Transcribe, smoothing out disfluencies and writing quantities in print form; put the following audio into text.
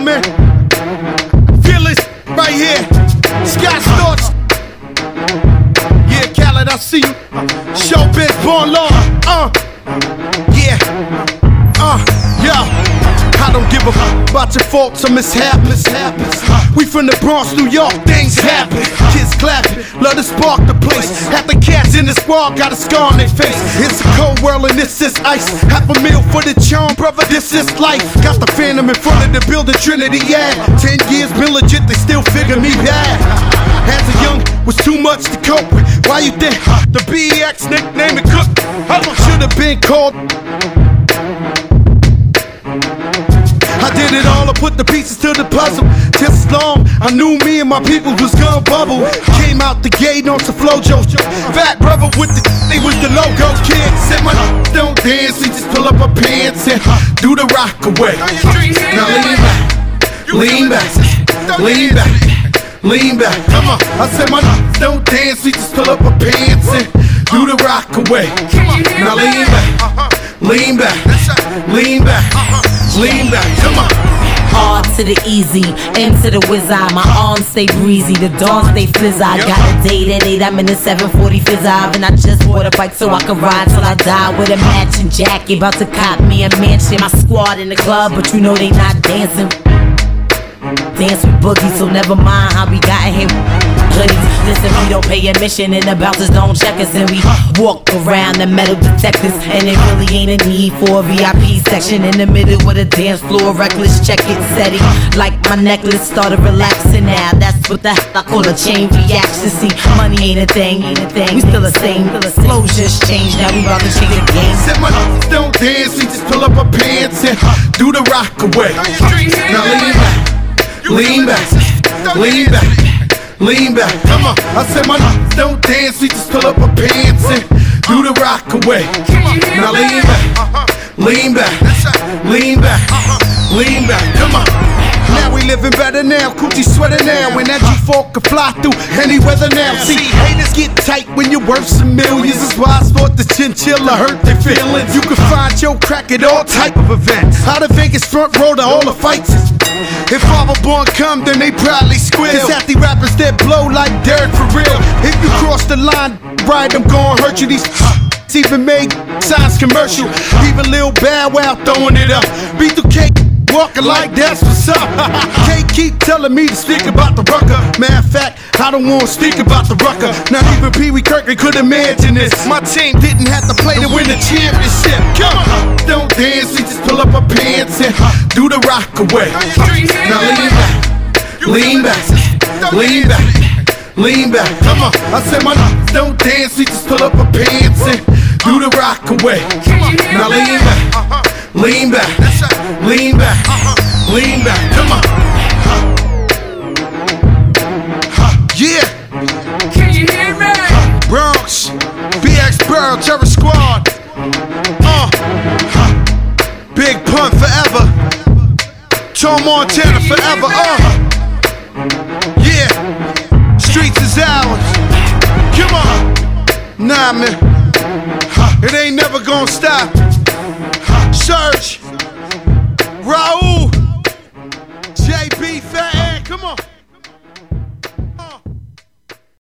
man. Feel it right here. Scott Storch. Yeah, Khaled, I see you. Showbiz, born law. Yeah. Yo. I don't give a fuck about your faults or mishaps. We from the Bronx, New York, things happen. Kids clapping, love to spark the place. Half the cats in the squad got a scar on their face. It's a cold world and this is ice. Half a meal for the charm, brother, this is life. Got the Phantom in front of the building, Trinity, yeah. 10 years been legit, they still figure me bad. As a young, was too much to cope with. Why you think the BX nickname it Cook? Should have been called. I did it all, I put the pieces to the puzzle. Just as long, I knew me and my people was gonna bubble. Came out the gate on some flojo. Fat brother with the, they was the logo kid. Said my don't dance, we just pull up our pants and do the rock away. Now lean back, lean back, lean back. Come on, I said my don't dance, we just pull up our pants and do the rock away. Now lean back, lean back, lean back. Lean back, come on. Hard to the easy, M to the whiz eye. My arms stay breezy, the dawn stay fizz eye. Got a date at 8, I'm in the 740 fizz eye. And I just bought a bike so I can ride till I die. With a matching jacket, about to cop me a mansion. My squad in the club, but you know they not dancing. Dance with boogies, so never mind how we got here. Hoodies, listen, we don't pay admission and the bouncers don't check us. And we walk around the metal detectors. And it really ain't a need for a VIP section. In the middle with a dance floor, reckless, check it, steady. Like my necklace started relaxing now. That's what the hell I call a chain reaction. See, money ain't a thing, we still the same. Flow just changed, now we about to change the game. Said my don't dance, we just pull up our pants and do the rock away. Now lean back, lean back, lean back. Come on, I said my don't dance, we just pull up our pants and do the rock away. Now lean back, lean back, lean back, lean back. Come on. Now we living better now, coochie sweater now. When that G4 can fly through any weather now. See, haters get tight when you're worth some millions. That's why I thought the chinchilla hurt their feelings. You can find your crack at all type of events. Out of Vegas front row to all the fights. If Father Born come, then they probably squeal. It's at the rappers that blow like Derek for real. If you cross the line, right, I'm gon' hurt you. These even made signs commercial. Even Lil Bow Wow throwing it up. B2K walking like that's what's up. Can't keep telling me to speak about the rucker. Matter of fact, I don't wanna speak about the rucker. Not even Pee Wee Kirkland could imagine this. My team didn't have to play to win the championship. Come on, don't dance, we just pull up our pants and do the rock away. Now lean back, lean back, lean back. Come on, I said my don't dance, we just pull up our pants and do the rock away. Now lean back, lean back, lean back, lean back. Come on. Yeah. Can you hear me? Bronx, BX Pearl, Terror Squad. Big Pun forever. Tom Montana forever. Yeah. Streets is ours. Come on. Nah, man. It ain't never gonna stop. Search Raul.